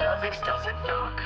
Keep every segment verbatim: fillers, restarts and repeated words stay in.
Velvex doesn't knock.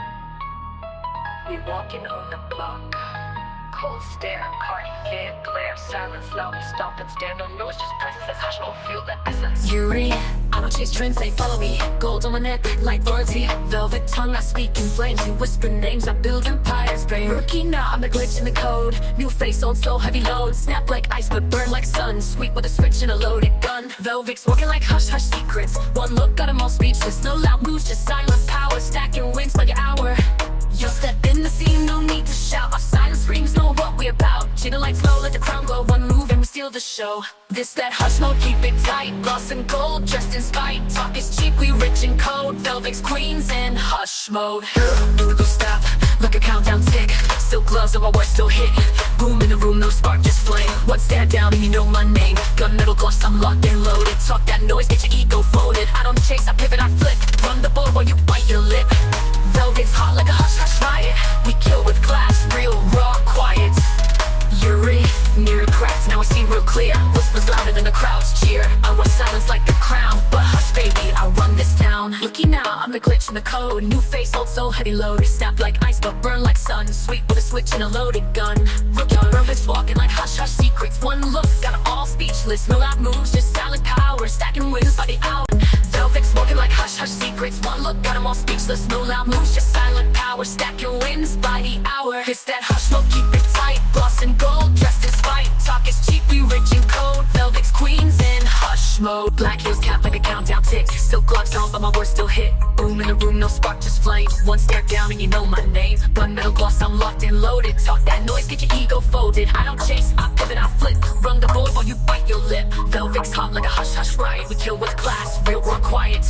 We walking on the block. Cold stare, cardigan glare, silence, loudly stop and stand on noise, just presence as hush, won't feel the essence. Yuri, I don't chase trends, they follow me. Gold on my neck, like royalty. Velvet tongue, I speak in flames. You whisper names, I build empires. Brain rookie, now I'm the glitch in the code. New face, old soul, heavy load. Snap like ice, but burn like sun. Sweet with a switch and a loaded gun. Velvex walking like hush hush secrets. One look got them all speechless. No loud moves, just silent power. Stacking wins by the hour. You step in the scene, no need to shout. Our silent screams know what we about. Jitter lights low, let the crown glow. One move and we steal the show. This that hush mode, keep it tight. Gloss and gold, dressed in spite. Talk is cheap, we rich in code. Velvex queens in hush mode. Musical stop, like a countdown tick. Silk gloves and my voice still hit. Boom in the room, no spark, just flame. One stand down and you know my name. Gunmetal gloss, I'm locked and loaded. Talk that noise, get your ego folded. I don't chase, I pivot, I flip. Run the board while you bite your lip. Velvex hot like a hush hush riot. We kill with class, real, raw, quiet. Yuri, near cracks, now I see real clear. Whispers louder than the crowds cheer. I want silence like a crown, but hush baby, I run this town. Looky now, I'm the glitch in the code. New face, old soul, heavy load. Snap like ice, but burn like sun. Sweet with a switch and a loaded gun. Rookie Velvex walking like hush hush secrets. One look, got 'em all speechless. No loud moves, just silent power. Stacking wins by the hour. Velvex walking like hush hush secrets. One look, got 'em all speechless. No loud moves, just silent power. Stacking wins by the hour. It's that hush mode, keep it tight. Gloss and gold, dressed in spite. Talk is cheap, we rich in code. Velvex queens in hush mode. Black heels cap like a countdown tick. Silk gloves on, but my words still hit. Boom in the room, no spark, just flame. One stare down and you know my name. Gunmetal gloss, I'm locked and loaded. Talk that noise, get your ego folded. I don't chase, I pivot, I flip. Run the board while you bite your lip. Velvex hot like a hush hush riot. We kill with class, real raw quiet.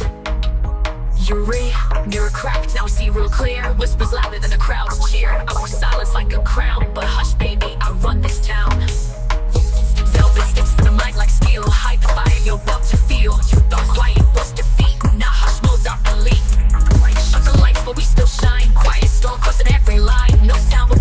Yuri, mirror cracked, now I see real clear. Whispers louder than the crowds cheer. I want silence like a crown, but hush baby, I run this town. Velvet sticks to the mic like steel. Hide the fire you're about to feel. You thought quiet was defeat, now hush mode's our elite. Shut the lights but we still shine. Quiet storm crossing every line. No sound but